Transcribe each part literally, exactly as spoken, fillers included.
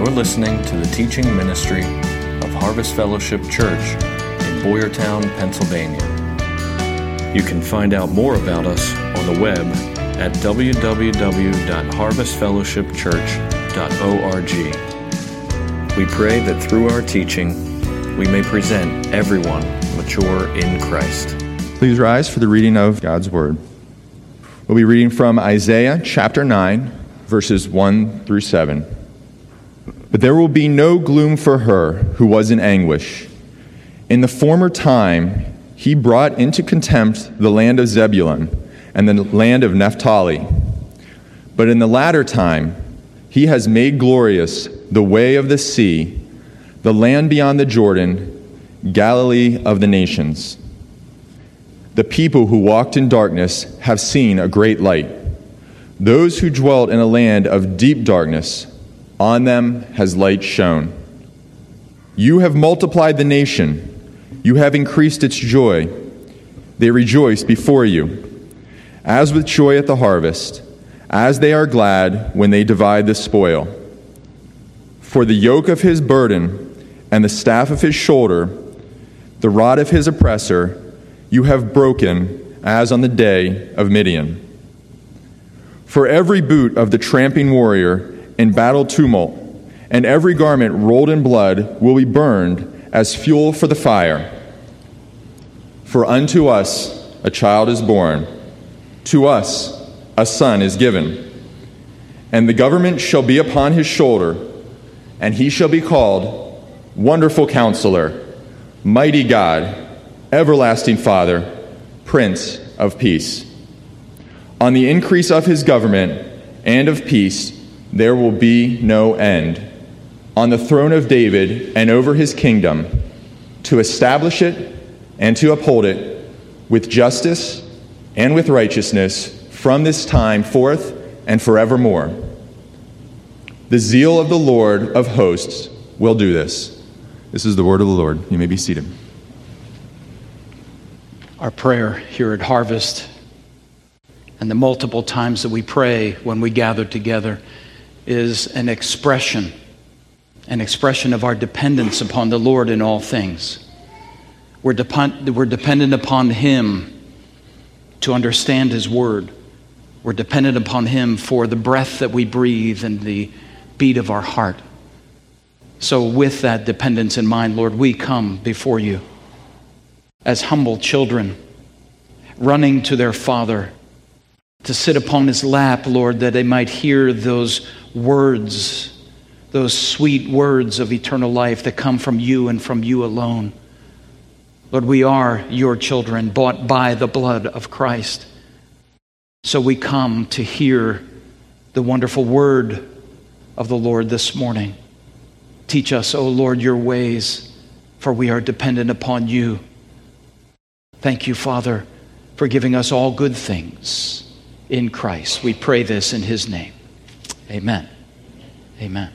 You're listening to the teaching ministry of Harvest Fellowship Church in Boyertown, Pennsylvania. You can find out more about us on the web at w w w dot harvest fellowship church dot org. We pray that through our teaching, we may present everyone mature in Christ. Please rise for the reading of God's Word. We'll be reading from Isaiah chapter nine, verses one through seven. But there will be no gloom for her who was in anguish. In the former time, he brought into contempt the land of Zebulun and the land of Naphtali. But in the latter time, he has made glorious the way of the sea, the land beyond the Jordan, Galilee of the nations. The people who walked in darkness have seen a great light. Those who dwelt in a land of deep darkness, on them has light shone. You have multiplied the nation. You have increased its joy. They rejoice before you, as with joy at the harvest, as they are glad when they divide the spoil. For the yoke of his burden and the staff of his shoulder, the rod of his oppressor, you have broken as on the day of Midian. For every boot of the tramping warrior in battle tumult, and every garment rolled in blood will be burned as fuel for the fire. For unto us a child is born, to us a son is given, and the government shall be upon his shoulder, and he shall be called Wonderful Counselor, Mighty God, Everlasting Father, Prince of Peace. On the increase of his government and of peace there will be no end, on the throne of David and over his kingdom, to establish it and to uphold it with justice and with righteousness from this time forth and forevermore. The zeal of the Lord of hosts will do this. This is the word of the Lord. You may be seated. Our prayer here at Harvest, and the multiple times that we pray when we gather together, is an expression, an expression of our dependence upon the Lord in all things. We're, depend- we're dependent upon Him to understand His Word. We're dependent upon Him for the breath that we breathe and the beat of our heart. So with that dependence in mind, Lord, we come before You as humble children, running to their Father, to sit upon His lap, Lord, that they might hear those words, those sweet words of eternal life that come from You and from You alone. Lord, we are Your children, bought by the blood of Christ. So we come to hear the wonderful word of the Lord this morning. Teach us, O Lord, Your ways, for we are dependent upon You. Thank You, Father, for giving us all good things in Christ. We pray this in His name. Amen. Amen.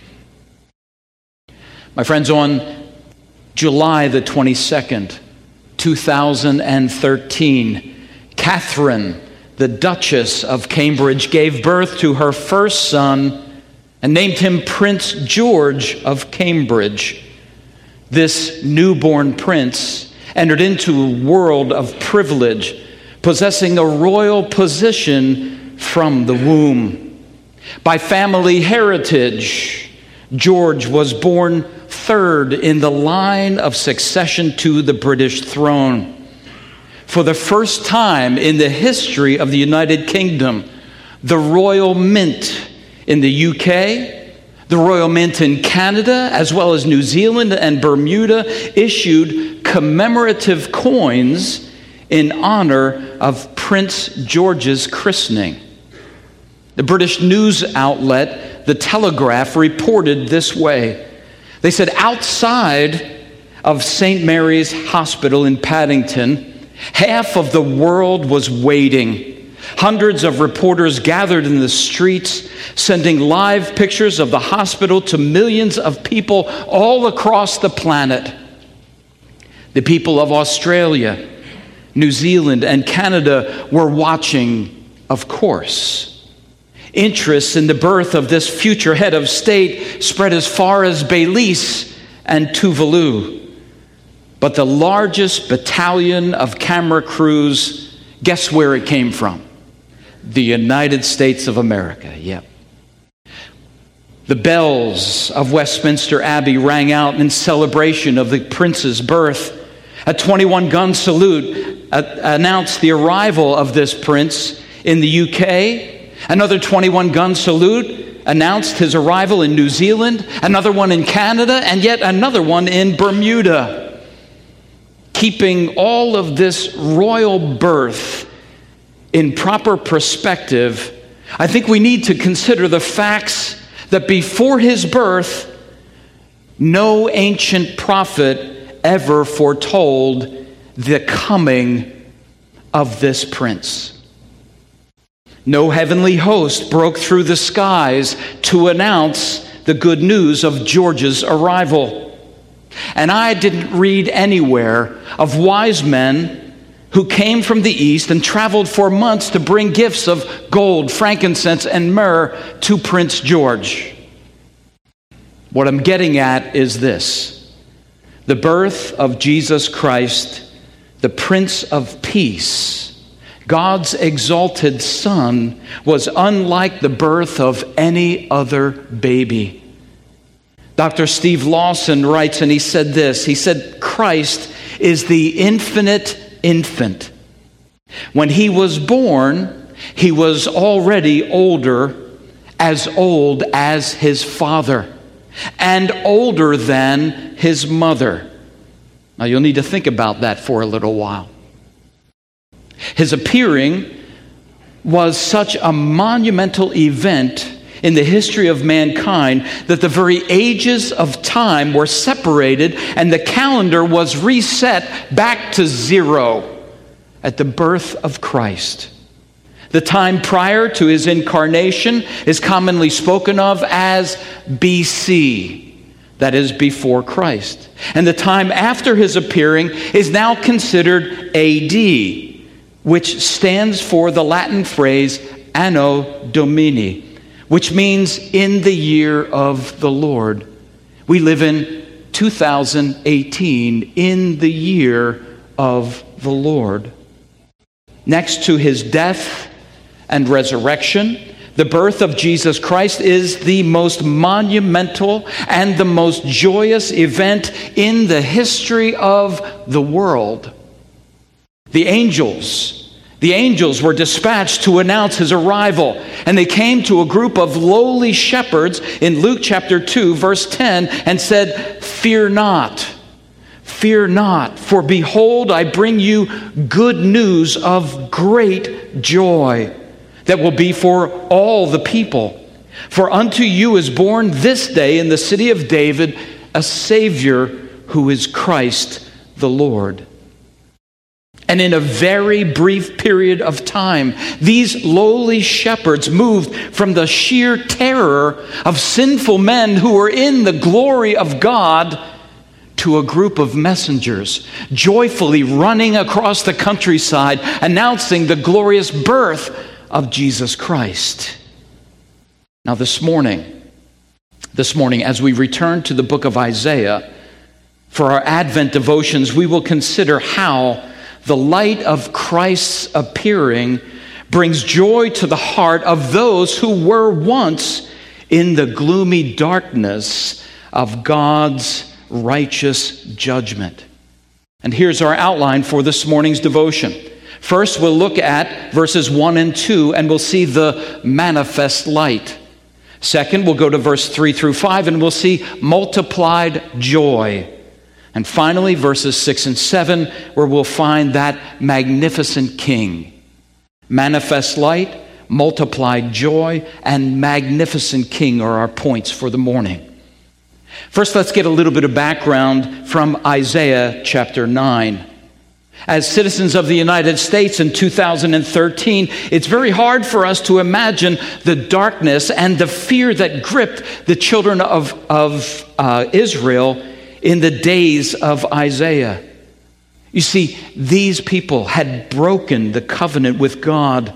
My friends, on July the twenty-second, two thousand thirteen, Catherine, the Duchess of Cambridge, gave birth to her first son and named him Prince George of Cambridge. This newborn prince entered into a world of privilege, possessing a royal position from the womb. By family heritage, George was born third in the line of succession to the British throne. For the first time in the history of the United Kingdom, the Royal Mint in the U K, the Royal Mint in Canada, as well as New Zealand and Bermuda, issued commemorative coins in honor of Prince George's christening. The British news outlet, The Telegraph, reported this way. They said, outside of Saint Mary's Hospital in Paddington, half of the world was waiting. Hundreds of reporters gathered in the streets, sending live pictures of the hospital to millions of people all across the planet. The people of Australia, New Zealand, and Canada were watching, of course. Interest in the birth of this future head of state spread as far as Belize and Tuvalu. But the largest battalion of camera crews, guess where it came from? The United States of America, yep. The bells of Westminster Abbey rang out in celebration of the prince's birth. A twenty-one gun salute uh, announced the arrival of this prince in the U K. Another twenty-one gun salute announced his arrival in New Zealand. Another one in Canada, and yet another one in Bermuda. Keeping all of this royal birth in proper perspective, I think we need to consider the facts that before his birth, no ancient prophet ever foretold the coming of this prince. No heavenly host broke through the skies to announce the good news of George's arrival. And I didn't read anywhere of wise men who came from the east and traveled for months to bring gifts of gold, frankincense, and myrrh to Prince George. What I'm getting at is this: the birth of Jesus Christ, the Prince of Peace, God's exalted Son, was unlike the birth of any other baby. Doctor Steve Lawson writes, and he said this, he said, Christ is the infinite infant. When he was born, he was already older, as old as his father, and older than his mother. Now you'll need to think about that for a little while. His appearing was such a monumental event in the history of mankind that the very ages of time were separated and the calendar was reset back to zero at the birth of Christ. The time prior to his incarnation is commonly spoken of as B C, that is before Christ. And the time after his appearing is now considered A D, which stands for the Latin phrase Anno Domini, which means in the year of the Lord. We live in two thousand eighteen, in the year of the Lord. Next to his death and resurrection, the birth of Jesus Christ is the most monumental and the most joyous event in the history of the world. The angels The angels were dispatched to announce his arrival, and they came to a group of lowly shepherds in Luke chapter two, verse ten, and said, "Fear not, fear not, for behold, I bring you good news of great joy that will be for all the people. For unto you is born this day in the city of David a Savior who is Christ the Lord." And in a very brief period of time, these lowly shepherds moved from the sheer terror of sinful men who were in the glory of God to a group of messengers joyfully running across the countryside, announcing the glorious birth of Jesus Christ. Now this morning, this morning, as we return to the book of Isaiah, for our Advent devotions, we will consider how the light of Christ's appearing brings joy to the heart of those who were once in the gloomy darkness of God's righteous judgment. And here's our outline for this morning's devotion. First, we'll look at verses one and two, and we'll see the manifest light. Second, we'll go to verse three through five, and we'll see multiplied joy. And finally, verses six and seven, where we'll find that magnificent King. Manifest light, multiplied joy, and magnificent King are our points for the morning. First, let's get a little bit of background from Isaiah chapter nine. As citizens of the United States in two thousand thirteen, it's very hard for us to imagine the darkness and the fear that gripped the children of, of uh, Israel in the days of Isaiah. You see, these people had broken the covenant with God.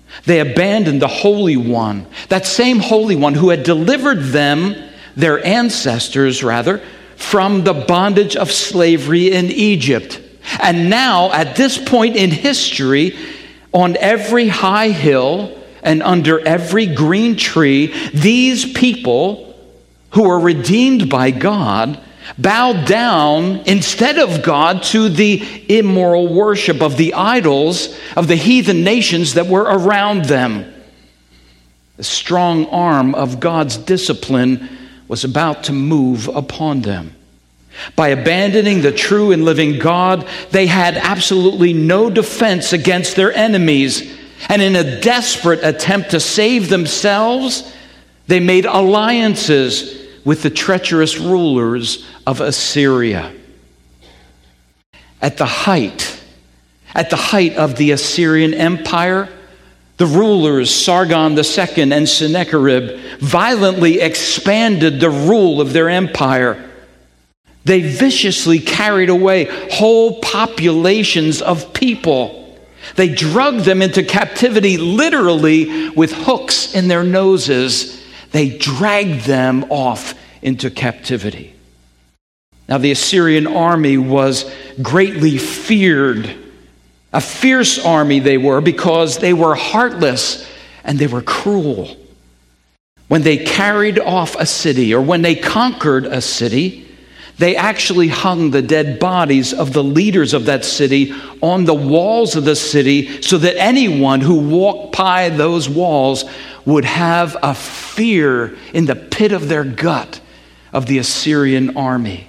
They abandoned the Holy One, that same Holy One who had delivered them, their ancestors rather, from the bondage of slavery in Egypt. And now, at this point in history, on every high hill and under every green tree, these people who are redeemed by God bow down instead of God to the immoral worship of the idols of the heathen nations that were around them. The strong arm of God's discipline was about to move upon them. By abandoning the true and living God, they had absolutely no defense against their enemies. And in a desperate attempt to save themselves, they made alliances with the treacherous rulers of Assyria. At the height, at the height of the Assyrian Empire, the rulers Sargon the Second and Sennacherib violently expanded the rule of their empire. They viciously carried away whole populations of people. They drugged them into captivity literally with hooks in their noses. They dragged them off into captivity. Now, the Assyrian army was greatly feared. A fierce army they were, because they were heartless and they were cruel. When they carried off a city, or when they conquered a city, they actually hung the dead bodies of the leaders of that city on the walls of the city, so that anyone who walked by those walls would have a fear in the pit of their gut of the Assyrian army.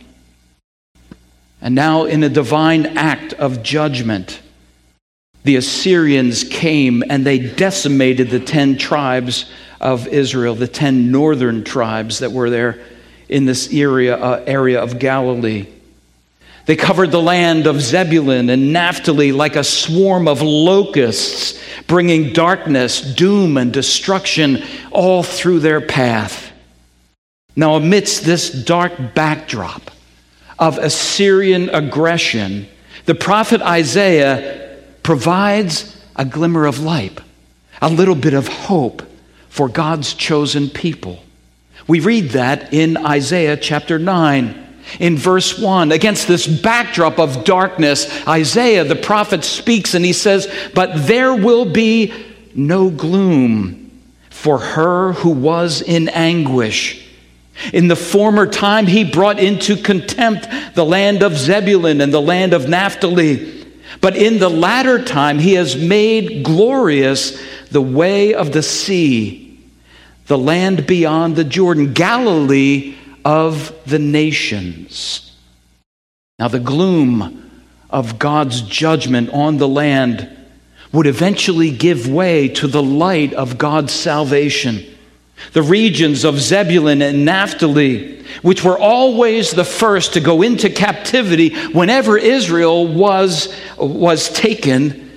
And now, in a divine act of judgment, the Assyrians came and they decimated the ten tribes of Israel, the ten northern tribes that were there in this area, uh, area of Galilee. They covered the land of Zebulun and Naphtali like a swarm of locusts, bringing darkness, doom, and destruction all through their path. Now, amidst this dark backdrop of Assyrian aggression, the prophet Isaiah provides a glimmer of light, a little bit of hope for God's chosen people. We read that in Isaiah chapter nine. In verse one, against this backdrop of darkness, Isaiah the prophet speaks and he says, "But there will be no gloom for her who was in anguish. In the former time he brought into contempt the land of Zebulun and the land of Naphtali. But in the latter time he has made glorious the way of the sea, the land beyond the Jordan, Galilee of the nations." Now, the gloom of God's judgment on the land would eventually give way to the light of God's salvation. The regions of Zebulun and Naphtali, which were always the first to go into captivity whenever Israel was, was taken,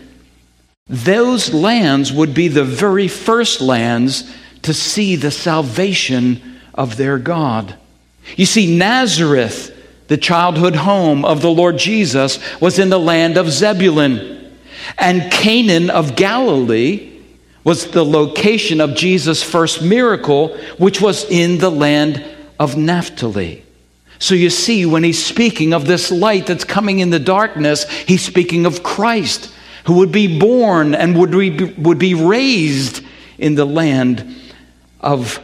those lands would be the very first lands to see the salvation of their God. You see, Nazareth, the childhood home of the Lord Jesus, was in the land of Zebulun. And Canaan of Galilee was the location of Jesus' first miracle, which was in the land of Naphtali. So you see, when he's speaking of this light that's coming in the darkness, he's speaking of Christ, who would be born and would be, would be raised in the land of,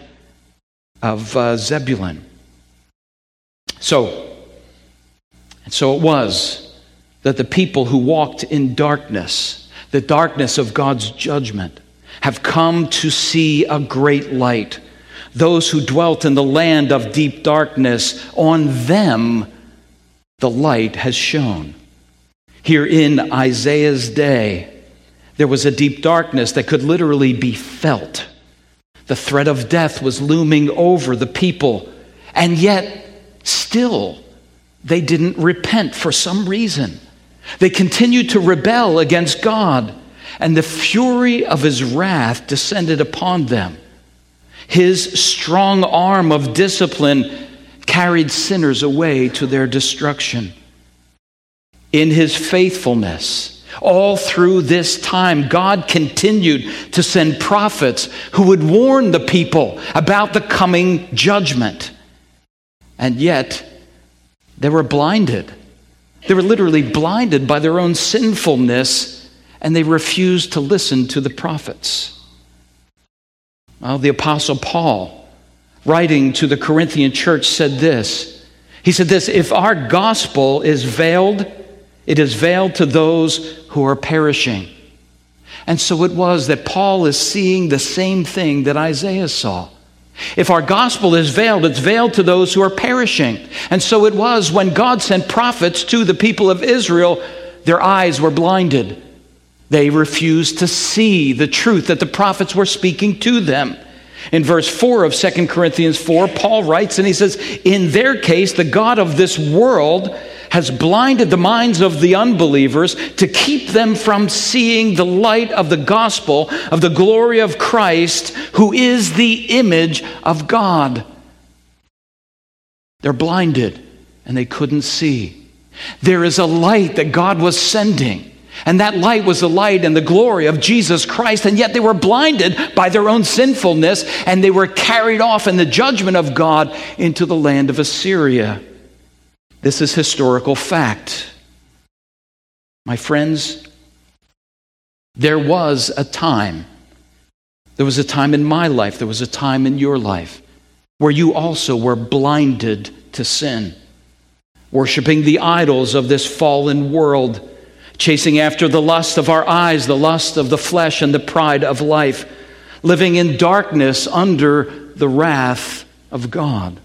of uh, Zebulun. So, and so it was that the people who walked in darkness, the darkness of God's judgment, have come to see a great light. Those who dwelt in the land of deep darkness, on them the light has shone. Here in Isaiah's day, there was a deep darkness that could literally be felt. The threat of death was looming over the people, and yet still they didn't repent for some reason. They continued to rebel against God, and the fury of his wrath descended upon them. His strong arm of discipline carried sinners away to their destruction. In his faithfulness, All through this time, God continued to send prophets who would warn the people about the coming judgment. And yet, they were blinded. They were literally blinded by their own sinfulness, and they refused to listen to the prophets. Well, the Apostle Paul, writing to the Corinthian church, said this. He said this, "If our gospel is veiled, it is veiled to those who are perishing." And so it was that Paul is seeing the same thing that Isaiah saw. If our gospel is veiled, it's veiled to those who are perishing. And so it was when God sent prophets to the people of Israel, their eyes were blinded. They refused to see the truth that the prophets were speaking to them. In verse four of Second Corinthians four, Paul writes, and he says, "In their case, the God of this world has blinded the minds of the unbelievers to keep them from seeing the light of the gospel of the glory of Christ, who is the image of God." They're blinded and they couldn't see. There is a light that God was sending. And that light was the light and the glory of Jesus Christ. And yet they were blinded by their own sinfulness, and they were carried off in the judgment of God into the land of Assyria. This is historical fact. My friends, there was a time, there was a time in my life, there was a time in your life, where you also were blinded to sin, worshiping the idols of this fallen world, chasing after the lust of our eyes, the lust of the flesh, and the pride of life, living in darkness under the wrath of God.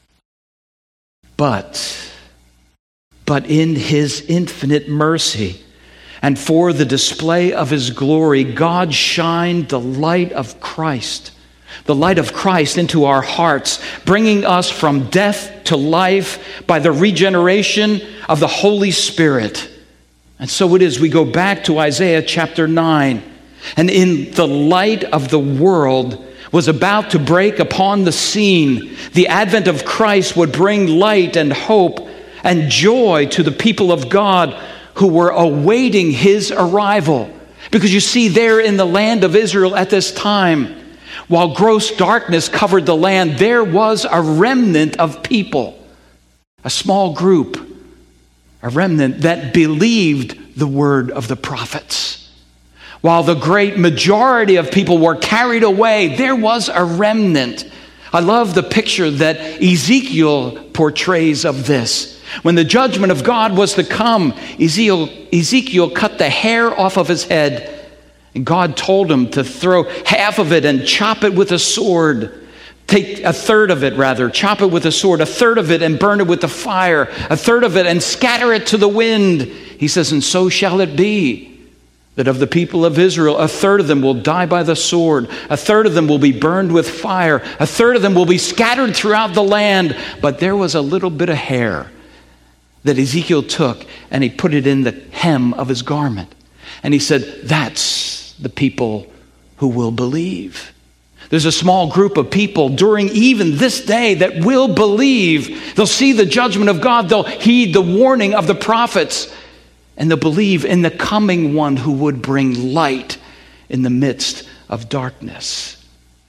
But, but in His infinite mercy and for the display of His glory, God shined the light of Christ, the light of Christ into our hearts, bringing us from death to life by the regeneration of the Holy Spirit. And so it is, we go back to Isaiah chapter nine, and in the light of the world was about to break upon the scene, the advent of Christ would bring light and hope and joy to the people of God who were awaiting His arrival. Because you see, there in the land of Israel at this time, while gross darkness covered the land, there was a remnant of people, a small group, a remnant that believed the word of the prophets. While the great majority of people were carried away, there was a remnant. I love the picture that Ezekiel portrays of this. When the judgment of God was to come, Ezekiel, Ezekiel cut the hair off of his head, and God told him to throw half of it and chop it with a sword. Take a third of it, rather, chop it with a sword, a third of it and burn it with the fire, a third of it and scatter it to the wind. He says, and so shall it be, that of the people of Israel, a third of them will die by the sword, a third of them will be burned with fire, a third of them will be scattered throughout the land. But there was a little bit of hair that Ezekiel took, and he put it in the hem of his garment. And he said, that's the people who will believe. There's a small group of people during even this day that will believe. They'll see the judgment of God. They'll heed the warning of the prophets. And they'll believe in the coming one who would bring light in the midst of darkness.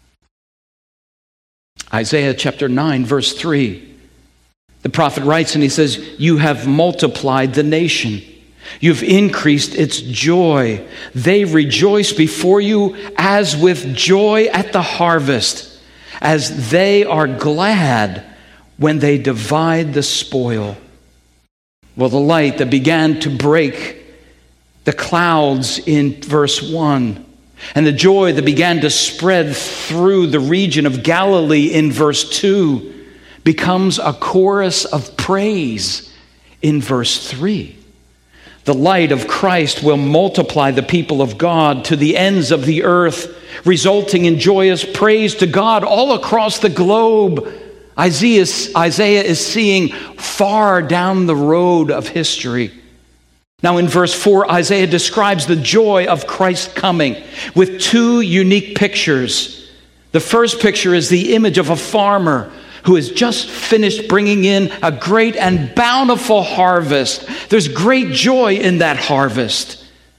Isaiah chapter nine, verse three. The prophet writes and he says, you have multiplied the nation. You've increased its joy. They rejoice before you as with joy at the harvest, as they are glad when they divide the spoil. Well, the light that began to break the clouds in verse one, and the joy that began to spread through the region of Galilee in verse two, becomes a chorus of praise in verse three. The light of Christ will multiply the people of God to the ends of the earth, resulting in joyous praise to God all across the globe. Isaiah, Isaiah is seeing far down the road of history. Now in verse four, Isaiah describes the joy of Christ coming with two unique pictures. The first picture is the image of a farmer who has just finished bringing in a great and bountiful harvest. There's great joy in that harvest.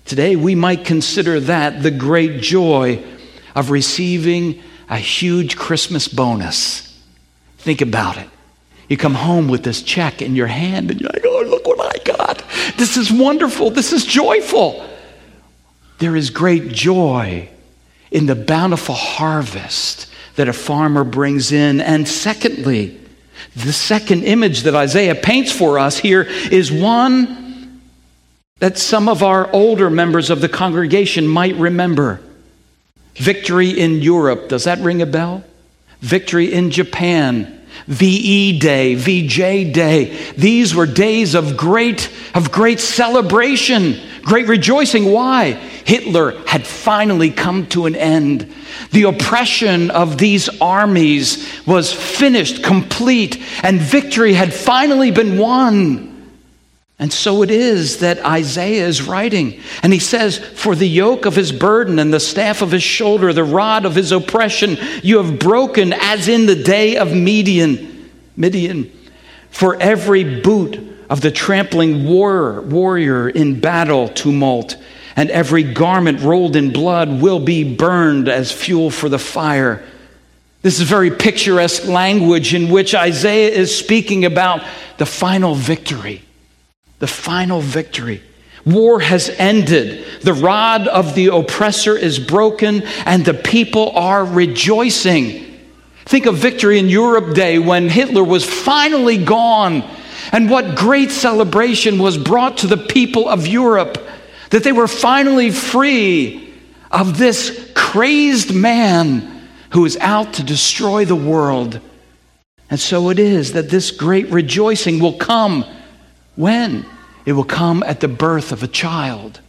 Today we might consider that the great joy of receiving a huge Christmas bonus. Think about it. You come home with this check in your hand and you're like, oh, look what I got. This is wonderful. This is joyful. There is great joy in the bountiful harvest that a farmer brings in. And secondly, the second image that Isaiah paints for us here is one that some of our older members of the congregation might remember. Victory in Europe. Does that ring a bell? Victory in Japan. V E Day, V J Day. These were days of great, of great celebration, great rejoicing. Why? Hitler had finally come to an end. The oppression of these armies was finished, complete, and victory had finally been won. And so it is that Isaiah is writing. And he says, for the yoke of his burden and the staff of his shoulder, the rod of his oppression, you have broken as in the day of Midian. Midian. For every boot of the trampling war, warrior in battle tumult, and every garment rolled in blood will be burned as fuel for the fire. This is very picturesque language in which Isaiah is speaking about the final victory. The final victory. War has ended. The rod of the oppressor is broken, and the people are rejoicing. Think of Victory in Europe Day when Hitler was finally gone, and what great celebration was brought to the people of Europe, that they were finally free of this crazed man who is out to destroy the world. And so it is that this great rejoicing will come. When? It will come at the birth of a child.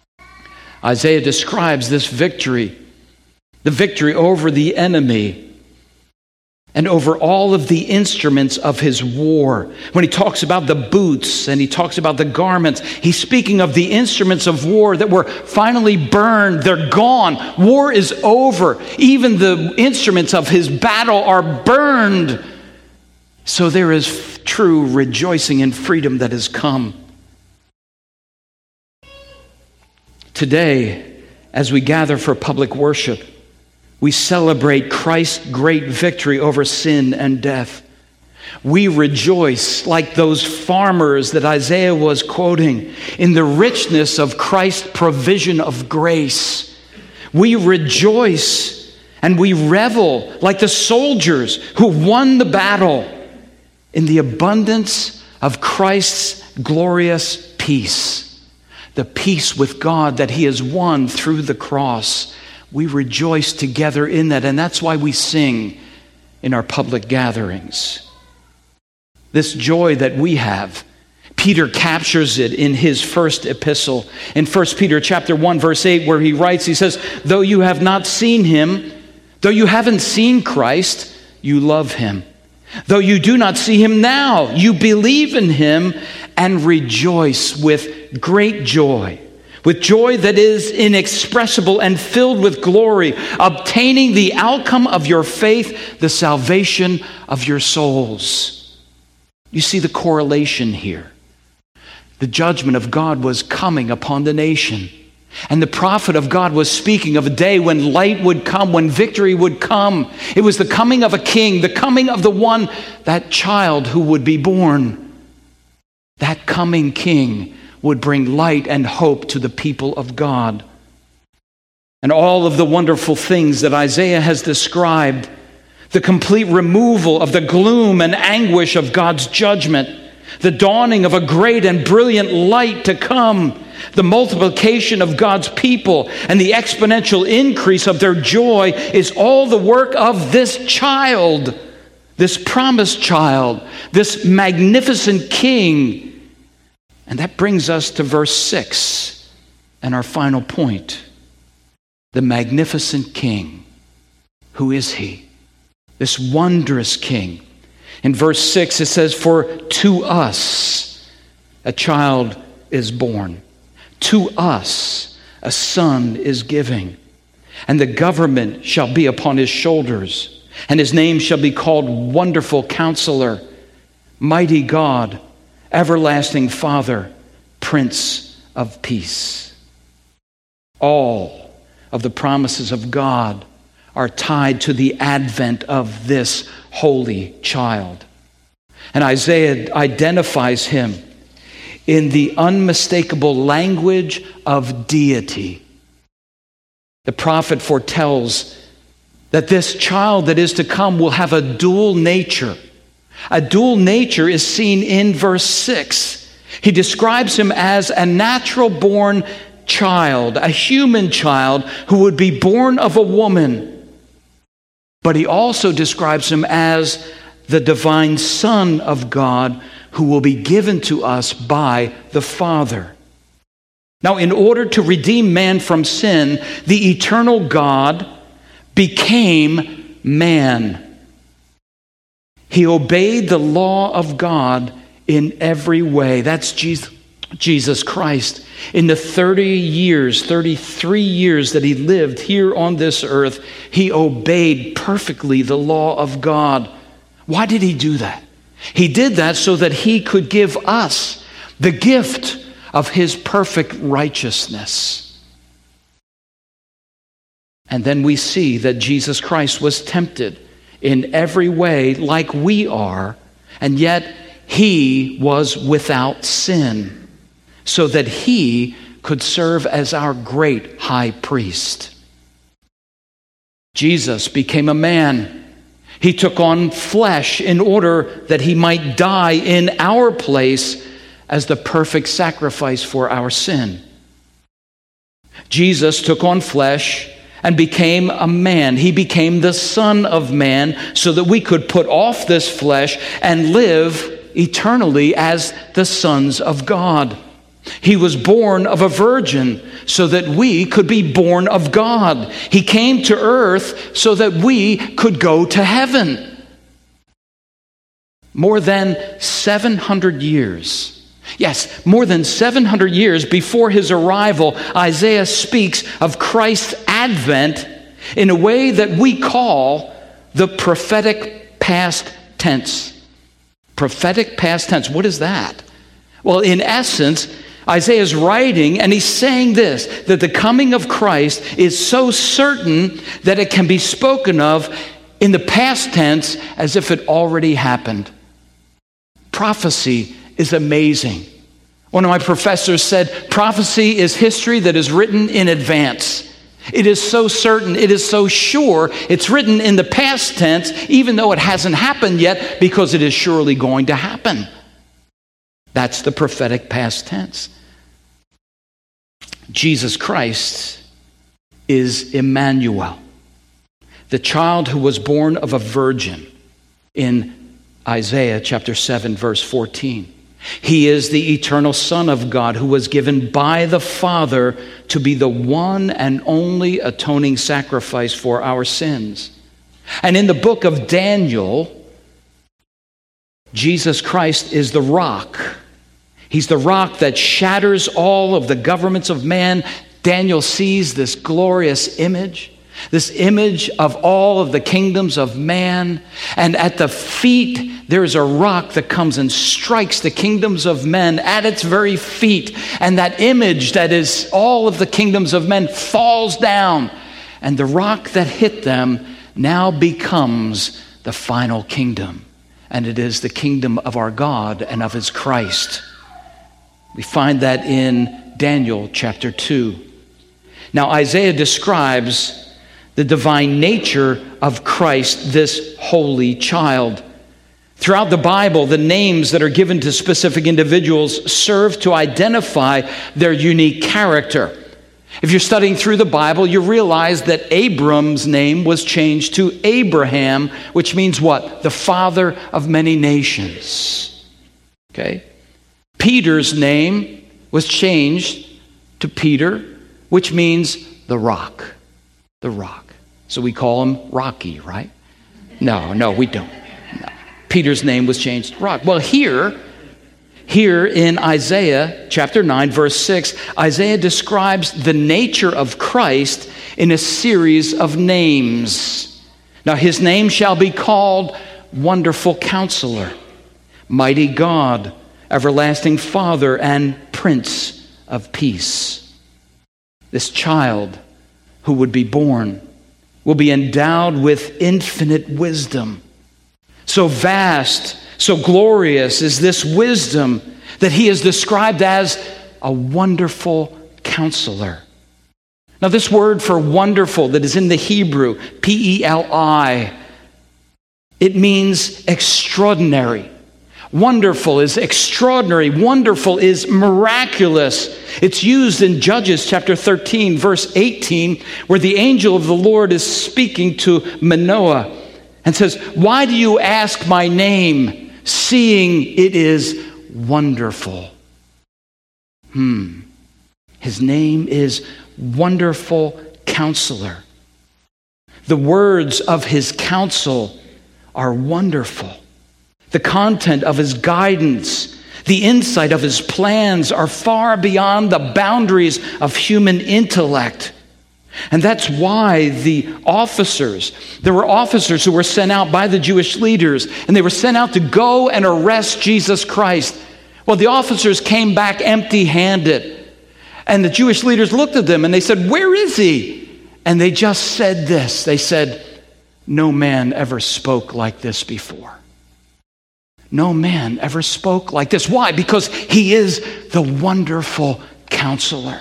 Isaiah describes this victory, the victory over the enemy and over all of the instruments of his war. When he talks about the boots and he talks about the garments, he's speaking of the instruments of war that were finally burned. They're gone. War is over. Even the instruments of his battle are burned. So there is true rejoicing and freedom that has come. Today, as we gather for public worship, we celebrate Christ's great victory over sin and death. We rejoice like those farmers that Isaiah was quoting in the richness of Christ's provision of grace. We rejoice and we revel like the soldiers who won the battle in the abundance of Christ's glorious peace. The peace with God that he has won through the cross. We rejoice together in that, and that's why we sing in our public gatherings. This joy that we have, Peter captures it in his first epistle. In First Peter chapter one, verse eight, where he writes, he says, though you have not seen him, though you haven't seen Christ, you love him. Though you do not see him now, you believe in him and rejoice with great joy, with joy that is inexpressible and filled with glory, obtaining the outcome of your faith, the salvation of your souls. You see the correlation here. The judgment of God was coming upon the nation. And the prophet of God was speaking of a day when light would come, when victory would come. It was the coming of a king, the coming of the one, that child who would be born. That coming king would bring light and hope to the people of God. And all of the wonderful things that Isaiah has described, the complete removal of the gloom and anguish of God's judgment, the dawning of a great and brilliant light to come, the multiplication of God's people, and the exponential increase of their joy is all the work of this child, this promised child, this magnificent king. And that brings us to verse six and our final point. The magnificent king. Who is he? This wondrous king. In verse six it says, for to us a child is born. To us a son is given. And the government shall be upon his shoulders. And his name shall be called Wonderful Counselor, Mighty God, Everlasting Father, Prince of Peace. All of the promises of God are tied to the advent of this holy child. And Isaiah identifies him in the unmistakable language of deity. The prophet foretells that this child that is to come will have a dual nature. A dual nature is seen in verse six. He describes him as a natural-born child, a human child who would be born of a woman. But he also describes him as the divine Son of God who will be given to us by the Father. Now, in order to redeem man from sin, the eternal God became man. He obeyed the law of God in every way. That's Jesus, Jesus Christ. In the thirty years, thirty-three years that he lived here on this earth, he obeyed perfectly the law of God. Why did he do that? He did that so that he could give us the gift of his perfect righteousness. And then we see that Jesus Christ was tempted in every way like we are, and yet he was without sin, so that he could serve as our great high priest. Jesus became a man. He took on flesh in order that he might die in our place as the perfect sacrifice for our sin. Jesus took on flesh and became a man. He became the Son of Man so that we could put off this flesh and live eternally as the sons of God. He was born of a virgin so that we could be born of God. He came to earth so that we could go to heaven. More than seven hundred years, yes, more than seven hundred years before his arrival, Isaiah speaks of Christ's advent in a way that we call the prophetic past tense. Prophetic past tense, what is that? Well, in essence, Isaiah is writing and he's saying this, that the coming of Christ is so certain that it can be spoken of in the past tense as if it already happened. Prophecy is amazing. One of my professors said, prophecy is history that is written in advance. It is so certain, it is so sure, it's written in the past tense, even though it hasn't happened yet, because it is surely going to happen. That's the prophetic past tense. Jesus Christ is Emmanuel, the child who was born of a virgin in Isaiah chapter seven, verse fourteen. He is the eternal Son of God who was given by the Father to be the one and only atoning sacrifice for our sins. And in the book of Daniel, Jesus Christ is the rock. He's the rock that shatters all of the governments of man. Daniel sees this glorious image, this image of all of the kingdoms of man. And at the feet, there is a rock that comes and strikes the kingdoms of men at its very feet. And that image that is all of the kingdoms of men falls down. And the rock that hit them now becomes the final kingdom. And it is the kingdom of our God and of his Christ. We find that in Daniel chapter two. Now, Isaiah describes the divine nature of Christ, this holy child. Throughout the Bible, the names that are given to specific individuals serve to identify their unique character. If you're studying through the Bible, you realize that Abram's name was changed to Abraham, which means what? The father of many nations. Okay? Peter's name was changed to Peter, which means the rock. The rock. So we call him Rocky, right? No, no, we don't. No. Peter's name was changed to Rock. Well, here, here in Isaiah chapter nine, verse six, Isaiah describes the nature of Christ in a series of names. Now, his name shall be called Wonderful Counselor, Mighty God, Everlasting Father, and Prince of Peace. This child who would be born will be endowed with infinite wisdom. So vast, so glorious is this wisdom that he is described as a wonderful counselor. Now, this word for wonderful that is in the Hebrew, P E L I, it means extraordinary. Wonderful is extraordinary. Wonderful is miraculous. It's used in Judges chapter thirteen, verse eighteen, where the angel of the Lord is speaking to Manoah and says, "Why do you ask my name, seeing it is wonderful?" Hmm. His name is Wonderful Counselor. The words of his counsel are wonderful. The content of his guidance, the insight of his plans are far beyond the boundaries of human intellect. And that's why the officers, there were officers who were sent out by the Jewish leaders, and they were sent out to go and arrest Jesus Christ. Well, the officers came back empty-handed. And the Jewish leaders looked at them and they said, "Where is he?" And they just said this. They said, "No man ever spoke like this before." No man ever spoke like this. Why? Because he is the wonderful counselor.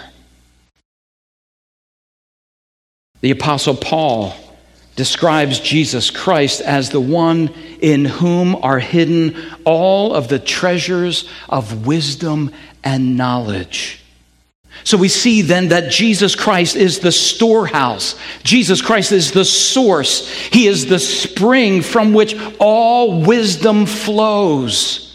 The Apostle Paul describes Jesus Christ as the one in whom are hidden all of the treasures of wisdom and knowledge. So we see then that Jesus Christ is the storehouse. Jesus Christ is the source. He is the spring from which all wisdom flows.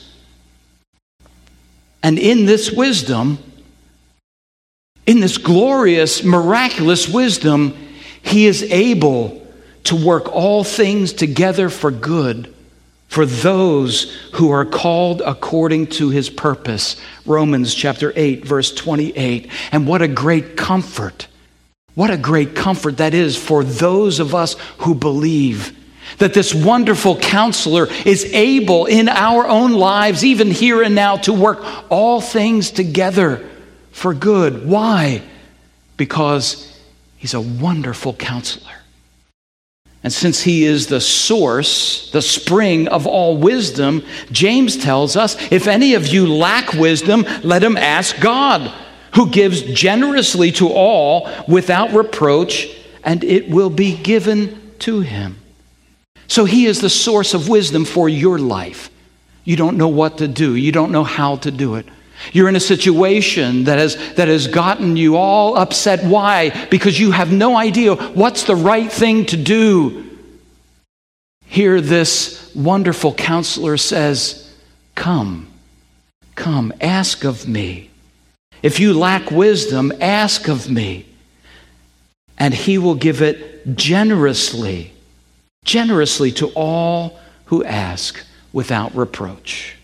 And in this wisdom, in this glorious, miraculous wisdom, he is able to work all things together for good for those who are called according to his purpose. Romans chapter eight, verse twenty-eight. And what a great comfort. What a great comfort that is for those of us who believe that this wonderful counselor is able in our own lives, even here and now, to work all things together for good. Why? Because he's a wonderful counselor. And since he is the source, the spring of all wisdom, James tells us, if any of you lack wisdom, let him ask God, who gives generously to all without reproach, and it will be given to him. So he is the source of wisdom for your life. You don't know what to do. You don't know how to do it. You're in a situation that has, that has gotten you all upset. Why? Because you have no idea what's the right thing to do. Here this wonderful counselor says, come, come, ask of me. If you lack wisdom, ask of me. And he will give it generously, generously to all who ask without reproach.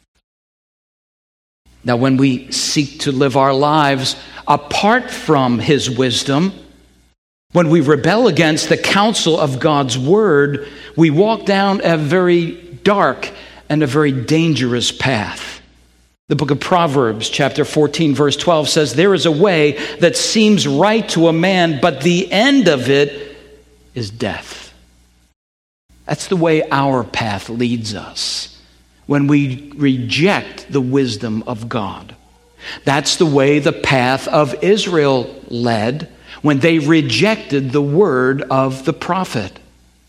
Now, when we seek to live our lives apart from his wisdom, when we rebel against the counsel of God's word, we walk down a very dark and a very dangerous path. The book of Proverbs, chapter fourteen, verse twelve says, "There is a way that seems right to a man, but the end of it is death." That's the way our path leads us. When we reject the wisdom of God. That's the way the path of Israel led when they rejected the word of the prophet.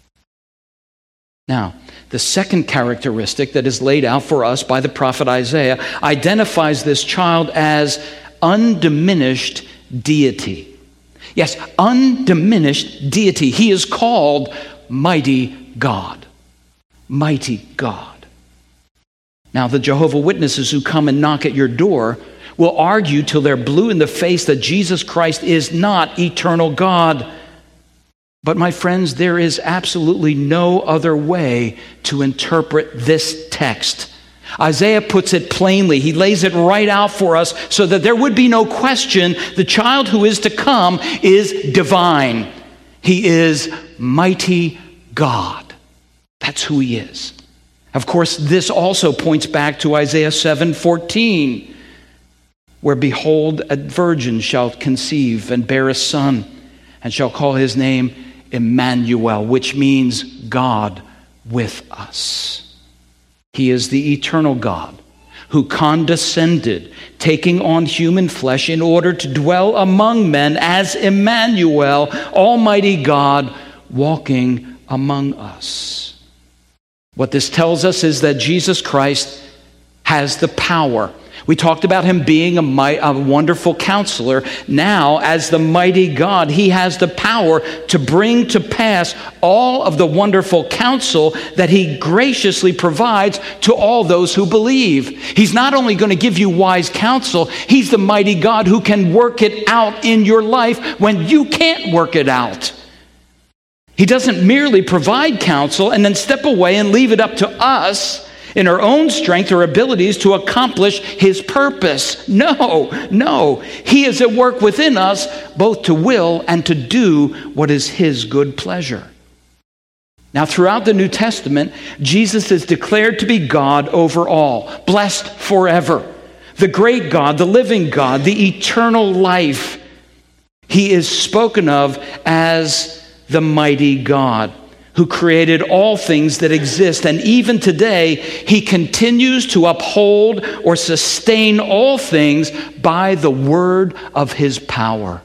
Now, the second characteristic that is laid out for us by the prophet Isaiah identifies this child as undiminished deity. Yes, undiminished deity. He is called Mighty God. Mighty God. Now, the Jehovah's Witnesses who come and knock at your door will argue till they're blue in the face that Jesus Christ is not eternal God. But my friends, there is absolutely no other way to interpret this text. Isaiah puts it plainly. He lays it right out for us so that there would be no question the child who is to come is divine. He is mighty God. That's who he is. Of course, this also points back to Isaiah seven fourteen. where behold, a virgin shall conceive and bear a son, and shall call his name Emmanuel, which means God with us. He is the eternal God who condescended, taking on human flesh in order to dwell among men as Emmanuel, Almighty God, walking among us. What this tells us is that Jesus Christ has the power. We talked about him being a, might, a wonderful counselor. Now, as the mighty God, he has the power to bring to pass all of the wonderful counsel that he graciously provides to all those who believe. He's not only going to give you wise counsel, he's the mighty God who can work it out in your life when you can't work it out. He doesn't merely provide counsel and then step away and leave it up to us in our own strength or abilities to accomplish his purpose. No, no. He is at work within us both to will and to do what is his good pleasure. Now, throughout the New Testament, Jesus is declared to be God over all, blessed forever. The great God, the living God, the eternal life. He is spoken of as the mighty God, who created all things that exist. And even today, he continues to uphold or sustain all things by the word of his power.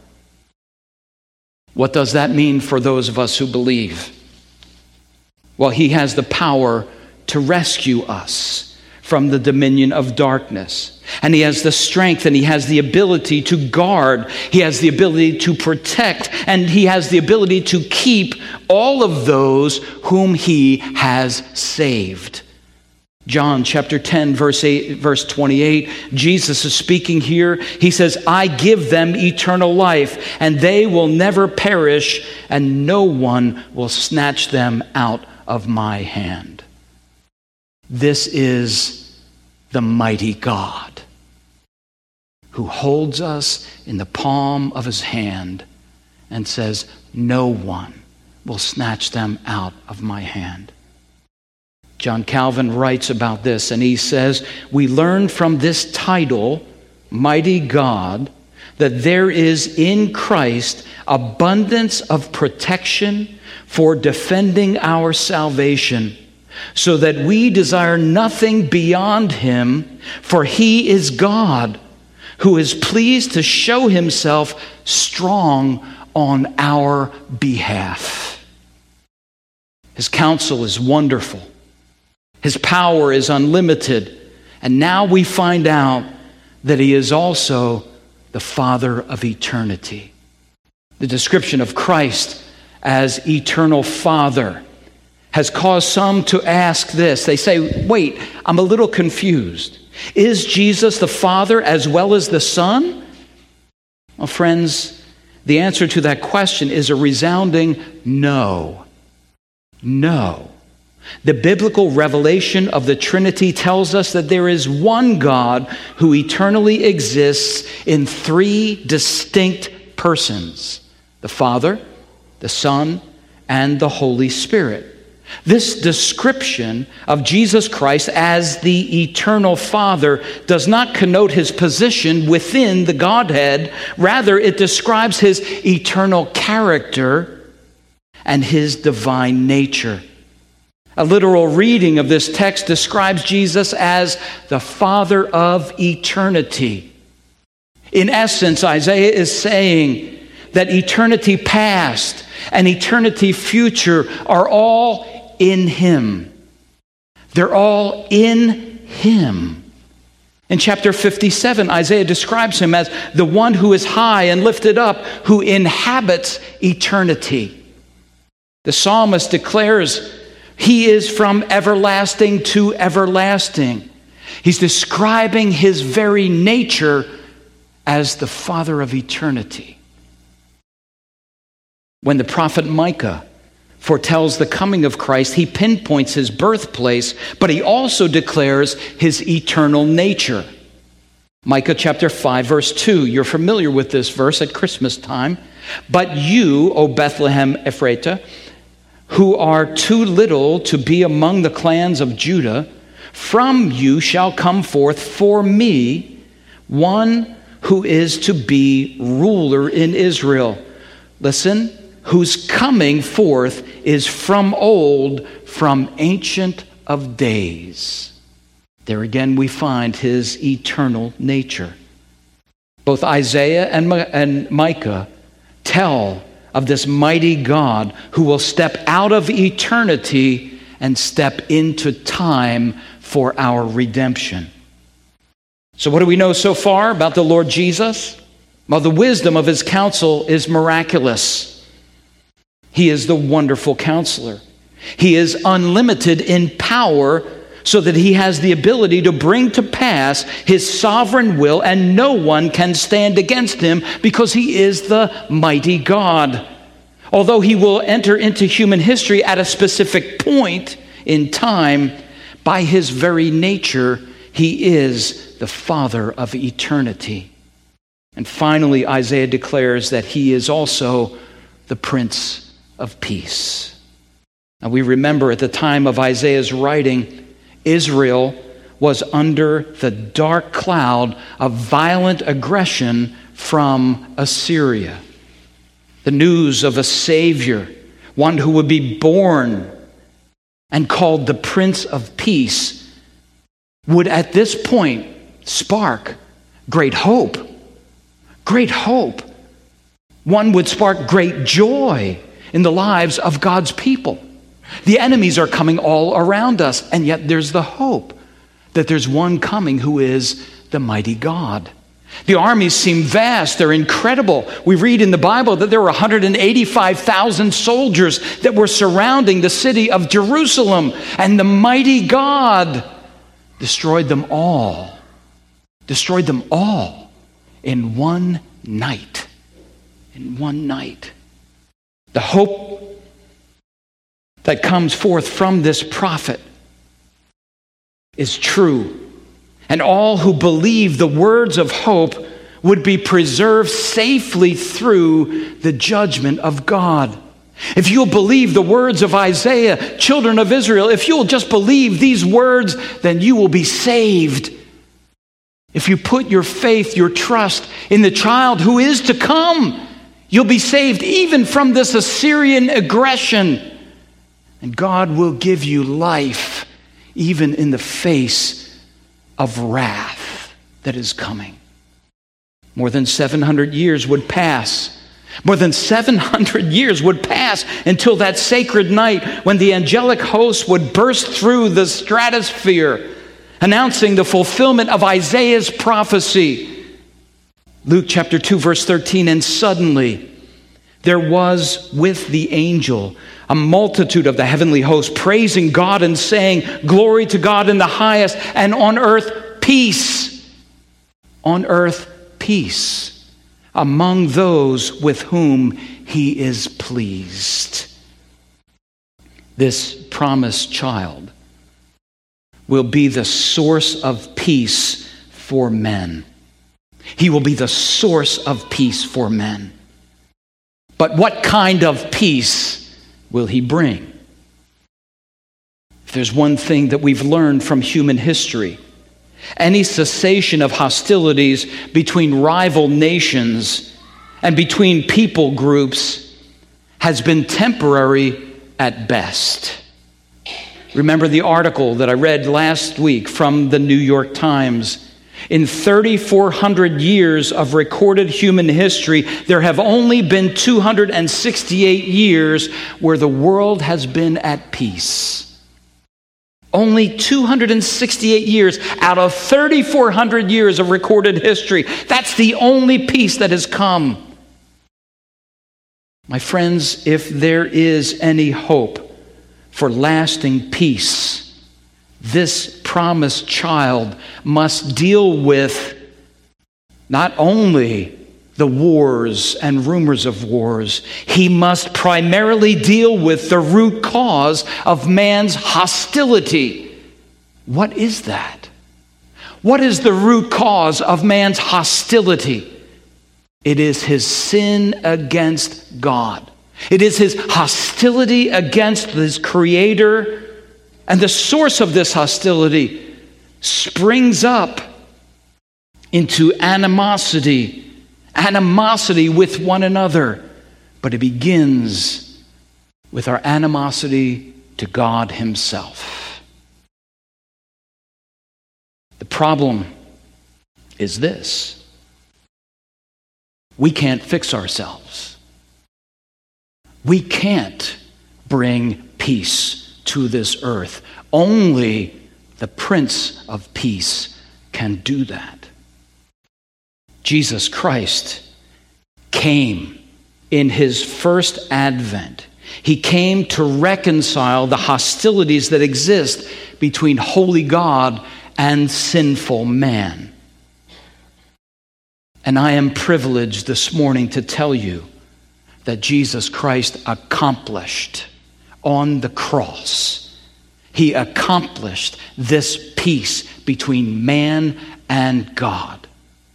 What does that mean for those of us who believe? Well, he has the power to rescue us from the dominion of darkness. And he has the strength and he has the ability to guard. He has the ability to protect. And he has the ability to keep all of those whom he has saved. John chapter ten, verse eight, verse twenty-eight, Jesus is speaking here. He says, I give them eternal life, and they will never perish, and no one will snatch them out of my hand. This is the mighty God who holds us in the palm of his hand and says, no one will snatch them out of my hand. John Calvin writes about this, and he says, we learn from this title, Mighty God, that there is in Christ abundance of protection for defending our salvation, so that we desire nothing beyond him, for he is God, who is pleased to show himself strong on our behalf. His counsel is wonderful. His power is unlimited. And now we find out that he is also the Father of eternity. The description of Christ as eternal Father has caused some to ask this. They say, wait, I'm a little confused. Is Jesus the Father as well as the Son? Well, friends, the answer to that question is a resounding no. No. The biblical revelation of the Trinity tells us that there is one God who eternally exists in three distinct persons: the Father, the Son, and the Holy Spirit. This description of Jesus Christ as the eternal Father does not connote his position within the Godhead. Rather, it describes his eternal character and his divine nature. A literal reading of this text describes Jesus as the Father of eternity. In essence, Isaiah is saying that eternity past and eternity future are all in him. They're all in him. In chapter fifty-seven, Isaiah describes him as the one who is high and lifted up, who inhabits eternity. The psalmist declares he is from everlasting to everlasting. He's describing his very nature as the Father of eternity. When the prophet Micah foretells the coming of Christ, he pinpoints his birthplace, but he also declares his eternal nature. Micah chapter five, verse two. You're familiar with this verse at Christmas time. But you, O Bethlehem Ephratah, who are too little to be among the clans of Judah, from you shall come forth for me one who is to be ruler in Israel. Listen, whose coming forth is from old, from ancient of days. There again we find his eternal nature. Both Isaiah and, and Micah tell of this mighty God who will step out of eternity and step into time for our redemption. So what do we know so far about the Lord Jesus? Well, the wisdom of his counsel is miraculous. He is the wonderful counselor. He is unlimited in power, so that he has the ability to bring to pass his sovereign will, and no one can stand against him because he is the mighty God. Although he will enter into human history at a specific point in time, by his very nature, he is the Father of eternity. And finally, Isaiah declares that he is also the Prince of Peace. Now we remember at the time of Isaiah's writing, Israel was under the dark cloud of violent aggression from Assyria. The news of a Savior, one who would be born and called the Prince of Peace, would at this point spark great hope. Great hope. One would spark great joy in the lives of God's people. The enemies are coming all around us, and yet there's the hope that there's one coming who is the mighty God. The armies seem vast, they're incredible. We read in the Bible that there were one hundred eighty-five thousand soldiers that were surrounding the city of Jerusalem, and the mighty God destroyed them all. Destroyed them all in one night. In one night. The hope that comes forth from this prophet is true. And all who believe the words of hope would be preserved safely through the judgment of God. If you'll believe the words of Isaiah, children of Israel, if you'll just believe these words, then you will be saved. If you put your faith, your trust in the child who is to come, you'll be saved even from this Assyrian aggression. And God will give you life even in the face of wrath that is coming. More than seven hundred years would pass. More than seven hundred years would pass until that sacred night when the angelic host would burst through the stratosphere, announcing the fulfillment of Isaiah's prophecy. Luke chapter two, verse thirteen, and suddenly there was with the angel a multitude of the heavenly host, praising God and saying, "Glory to God in the highest, and on earth peace." On earth peace among those with whom he is pleased. This promised child will be the source of peace for men. He will be the source of peace for men. But what kind of peace will he bring? If there's one thing that we've learned from human history, any cessation of hostilities between rival nations and between people groups has been temporary at best. Remember the article that I read last week from the New York Times. In thirty-four hundred years of recorded human history, there have only been two hundred sixty-eight years where the world has been at peace. Only two hundred sixty-eight years out of thirty-four hundred years of recorded history. That's the only peace that has come. My friends, if there is any hope for lasting peace, this promised child must deal with not only the wars and rumors of wars, he must primarily deal with the root cause of man's hostility. What is that? What is the root cause of man's hostility? It is his sin against God. It is his hostility against his Creator. And the source of this hostility springs up into animosity, animosity with one another. But it begins with our animosity to God himself. The problem is this: we can't fix ourselves. We can't bring peace to this earth. Only the Prince of Peace can do that. Jesus Christ came in his first advent. He came to reconcile the hostilities that exist between holy God and sinful man. And I am privileged this morning to tell you that Jesus Christ accomplished on the cross. He accomplished this peace between man and God.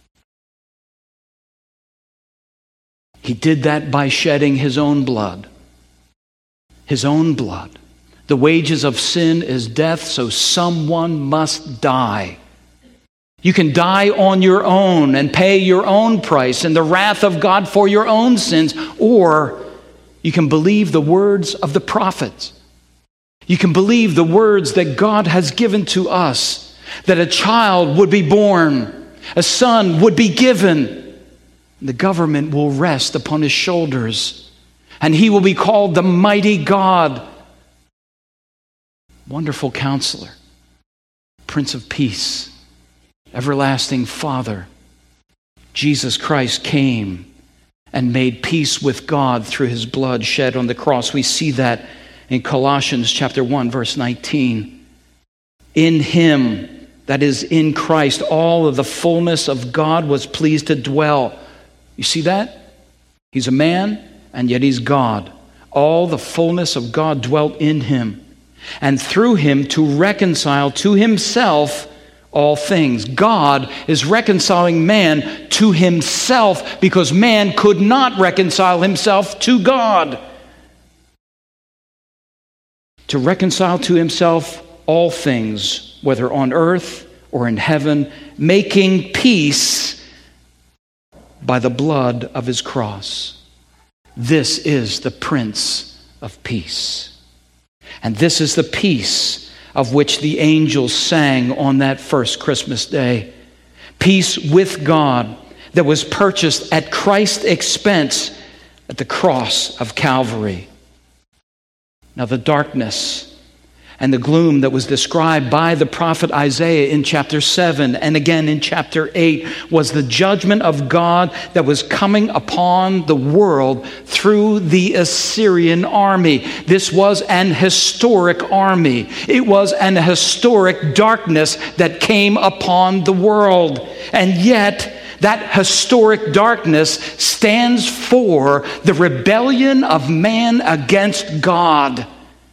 He did that by shedding his own blood. His own blood. The wages of sin is death, so someone must die. You can die on your own and pay your own price and the wrath of God for your own sins, or you can believe the words of the prophets. You can believe the words that God has given to us, that a child would be born, a son would be given, and the government will rest upon his shoulders, and he will be called the mighty God, Wonderful Counselor, Prince of Peace, Everlasting Father. Jesus Christ came and made peace with God through his blood shed on the cross. We see that in Colossians chapter one, verse nineteen. In him, that is in Christ, all of the fullness of God was pleased to dwell. You see that? He's a man, and yet he's God. All the fullness of God dwelt in him, and through him to reconcile to himself all things. God is reconciling man to himself because man could not reconcile himself to God. To reconcile to himself all things, whether on earth or in heaven, making peace by the blood of his cross. This is the Prince of Peace. And this is the peace of which the angels sang on that first Christmas day. Peace with God that was purchased at Christ's expense at the cross of Calvary. Now the darkness and the gloom that was described by the prophet Isaiah in chapter seven and again in chapter eight was the judgment of God that was coming upon the world through the Assyrian army. This was an historic army. It was an historic darkness that came upon the world. And yet, that historic darkness stands for the rebellion of man against God.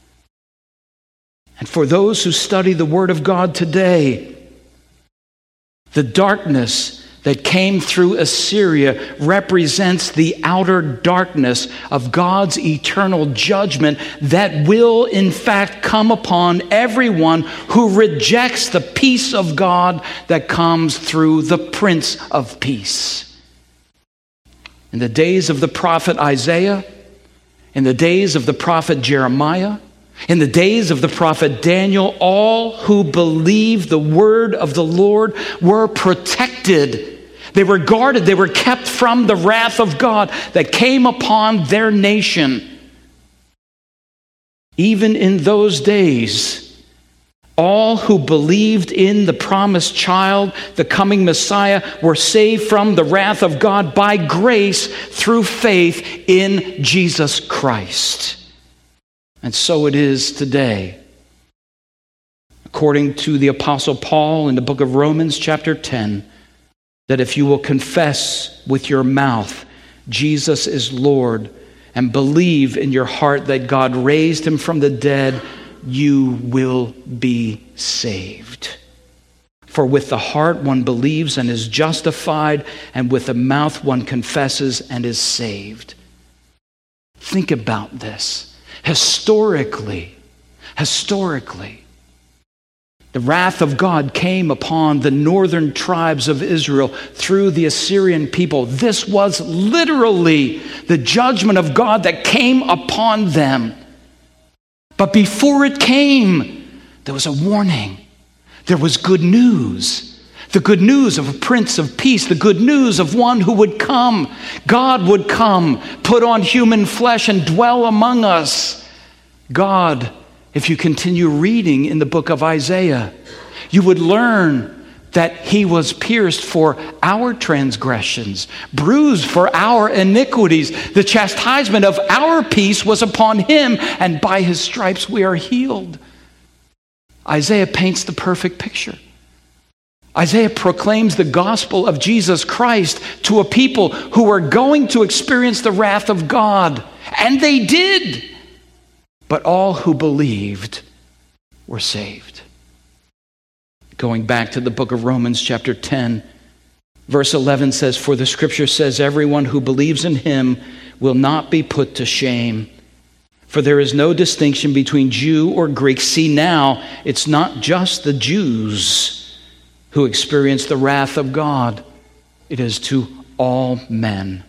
And for those who study the Word of God today, the darkness that came through Assyria represents the outer darkness of God's eternal judgment that will, in fact, come upon everyone who rejects the peace of God that comes through the Prince of Peace. In the days of the prophet Isaiah, in the days of the prophet Jeremiah, in the days of the prophet Daniel, all who believed the word of the Lord were protected. They were guarded. They were kept from the wrath of God that came upon their nation. Even in those days, all who believed in the promised child, the coming Messiah, were saved from the wrath of God by grace through faith in Jesus Christ. And so it is today. According to the Apostle Paul in the book of Romans chapter ten, that if you will confess with your mouth Jesus is Lord and believe in your heart that God raised him from the dead, you will be saved. For with the heart one believes and is justified, and with the mouth one confesses and is saved. Think about this. Historically, historically, The wrath of God came upon the northern tribes of Israel through the Assyrian people. This was literally the judgment of God that came upon them. But before it came, there was a warning. There was good news. The good news of a Prince of Peace, the good news of one who would come. God would come, put on human flesh and dwell among us. God, if you continue reading in the book of Isaiah, you would learn that he was pierced for our transgressions, bruised for our iniquities. The chastisement of our peace was upon him, and by his stripes we are healed. Isaiah paints the perfect picture. Isaiah proclaims the gospel of Jesus Christ to a people who were going to experience the wrath of God. And they did. But all who believed were saved. Going back to the book of Romans chapter ten, verse eleven says, "For the scripture says, everyone who believes in him will not be put to shame. For there is no distinction between Jew or Greek." See, now it's not just the Jews who experience the wrath of God. It is to all men.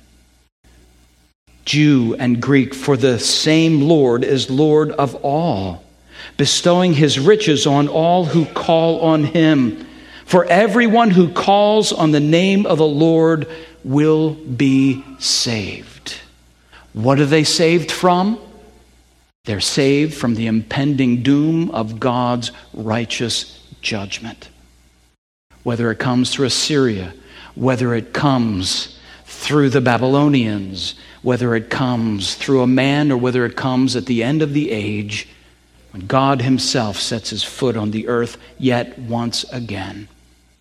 Jew and Greek, for the same Lord is Lord of all, bestowing his riches on all who call on him. For everyone who calls on the name of the Lord will be saved. What are they saved from? They're saved from the impending doom of God's righteous judgment. Whether it comes through Assyria, whether it comes through the Babylonians, whether it comes through a man or whether it comes at the end of the age, when God himself sets his foot on the earth yet once again.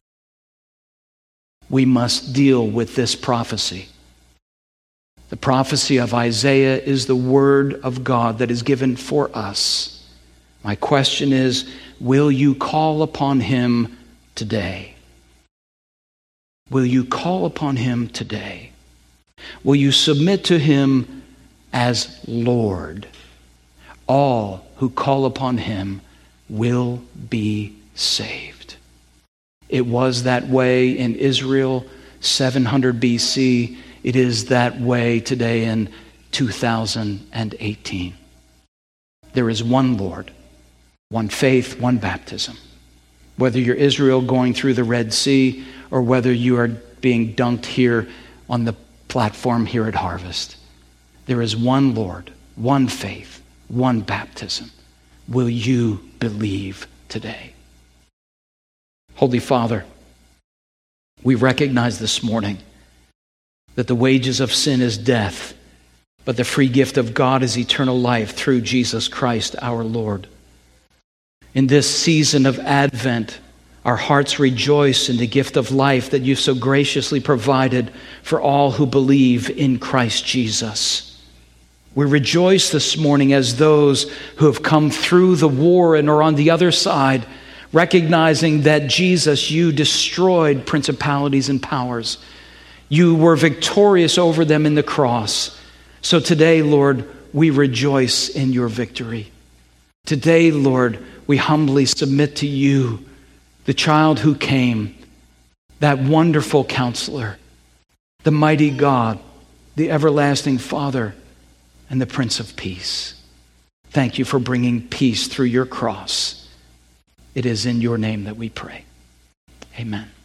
We must deal with this prophecy. The prophecy of Isaiah is the word of God that is given for us. My question is, will you call upon him today? Will you call upon him today? Will you submit to him as Lord? All who call upon him will be saved. It was that way in Israel seven hundred B C. It is that way today in two thousand eighteen. There is one Lord, one faith, one baptism. Whether you're Israel going through the Red Sea or whether you are being dunked here on the platform here at Harvest, there is one Lord, one faith, one baptism. Will you believe today? Holy Father, we recognize this morning that the wages of sin is death, but the free gift of God is eternal life through Jesus Christ our Lord. In this season of Advent, our hearts rejoice in the gift of life that you've so graciously provided for all who believe in Christ Jesus. We rejoice this morning as those who have come through the war and are on the other side, recognizing that Jesus, you destroyed principalities and powers. You were victorious over them in the cross. So today, Lord, we rejoice in your victory. Today, Lord, we humbly submit to you, the child who came, that wonderful counselor, the mighty God, the everlasting Father, and the Prince of Peace. Thank you for bringing peace through your cross. It is in your name that we pray. Amen.